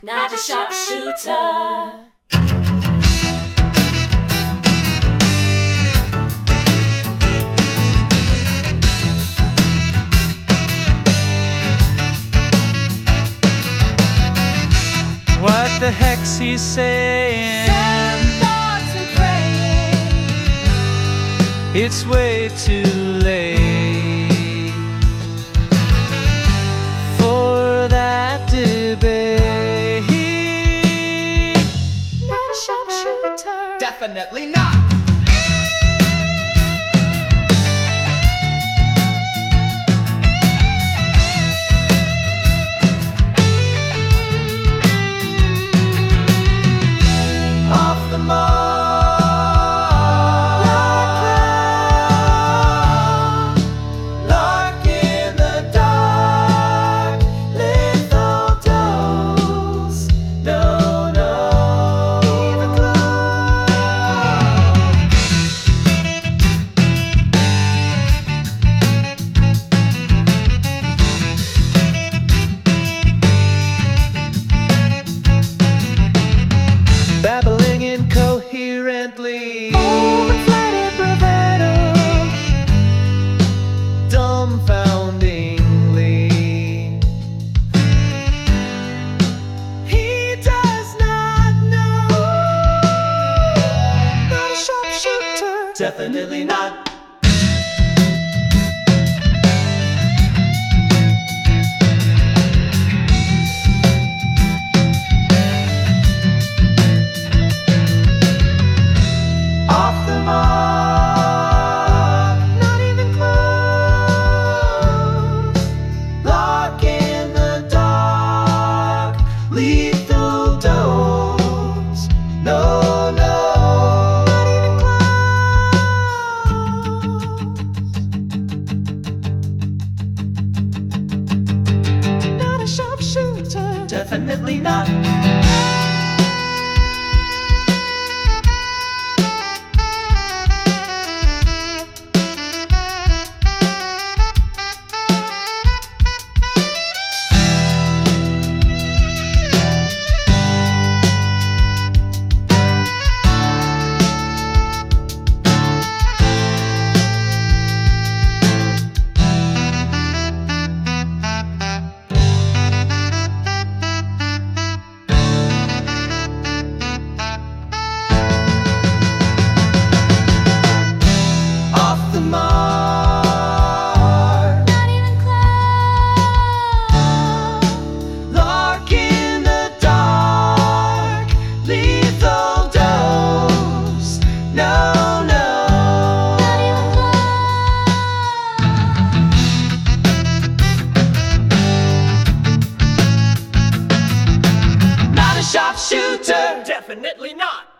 Not a sharpshooter. What the heck's he saying? Sad thoughts and praying. It's way too late for that debate. Not a sharpshooter. Definitely not. Off the mark. Lark in the dark. Lethal dose. No, no. Even babbling incoherently, Overflatted bravado. dumbfoundingly. He does not know. Not a sharpshooter. Definitely not. Off the mark. Not even close. Lark in the dark. Lethal dose. No, no. Not even close. Not a sharpshooter. Definitely not. Off the mark. Not even close. Lark in the dark. Lethal dose. No, no. Not even close. Not a sharpshooter. Definitely not.